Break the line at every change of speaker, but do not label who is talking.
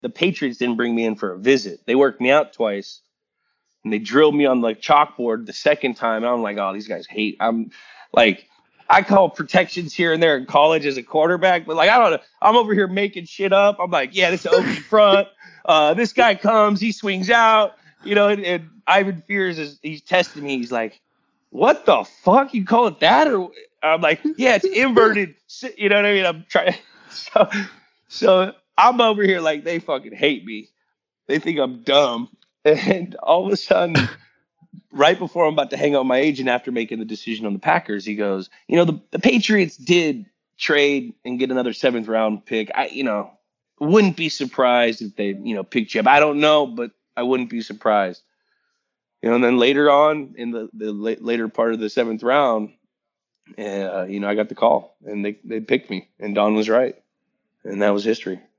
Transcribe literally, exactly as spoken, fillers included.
the Patriots didn't bring me in for a visit. They worked me out twice, and they drilled me on the chalkboard the second time. I'm like, oh, these guys hate. I'm like, I call protections here and there in college as a quarterback, but like, I don't know. I'm over here making shit up. I'm like, yeah, this is O B front. Uh, this guy comes, he swings out, you know, and, and Ivan Fears is he's testing me. He's like, what the fuck? You call it that? Or I'm like, yeah, it's inverted. You know what I mean? I'm trying. So, so I'm over here like they fucking hate me. They think I'm dumb. And all of a sudden, right before I'm about to hang out with my agent after making the decision on the Packers, he goes, you know, the, the Patriots did trade and get another seventh round pick. I, you know, wouldn't be surprised if they, you know, picked you up. I don't know, but I wouldn't be surprised. You know, and then later on in the, the la- later part of the seventh round, uh, you know, I got the call and they, they picked me and Don was right. And that was history.